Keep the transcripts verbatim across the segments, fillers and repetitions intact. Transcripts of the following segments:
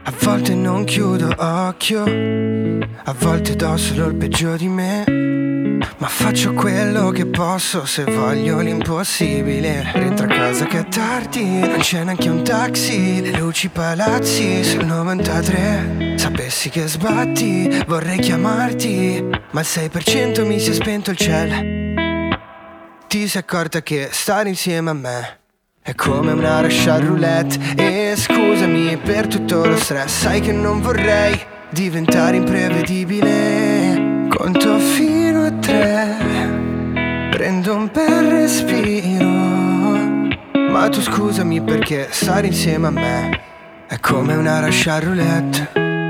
A volte non chiudo occhio, a volte do solo il peggio di me, ma faccio quello che posso se voglio l'impossibile. Rientro a casa che è tardi, non c'è neanche un taxi, le luci palazzi sul novantatré. Sapessi che sbatti, vorrei chiamarti, ma il sei per cento mi si è spento il cell. Ti sei accorta che stare insieme a me è come una Russian roulette. E scusami per tutto lo stress, sai che non vorrei diventare imprevedibile. Conto fino a tre, prendo un bel respiro, ma tu scusami perché stare insieme a me è come una Russian roulette.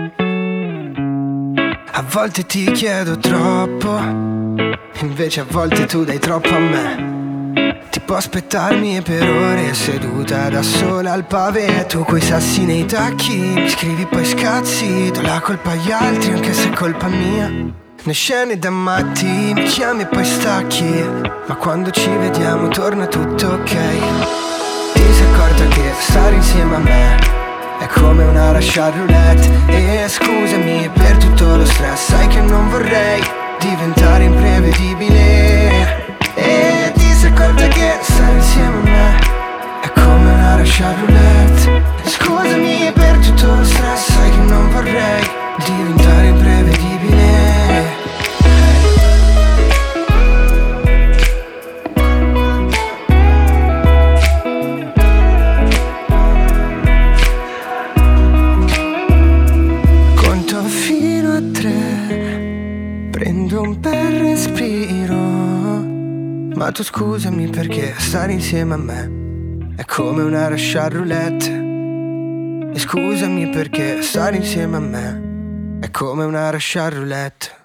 A volte ti chiedo troppo, invece a volte tu dai troppo a me. Ti può aspettarmi per ore seduta da sola al pavé, tu coi sassi nei tacchi, mi scrivi poi scazzi, do la colpa agli altri anche se è colpa mia. Ne scene da matti, mi chiami e poi stacchi, ma quando ci vediamo torna tutto ok. Ti sei accorta che stare insieme a me è come una Russian roulette. E scusami per tutto lo stress, sai che non vorrei diventare imprevedibile. E ti sei accorta che stare insieme a me è come una Russian roulette. Scusami per tutto lo stress, sai che non vorrei diventare imprevedibile. Conto fino a tre, prendo un bel respiro, ma tu scusami perché stare insieme a me è come una Russian roulette. E scusami perché stare insieme a me è come una Russian roulette.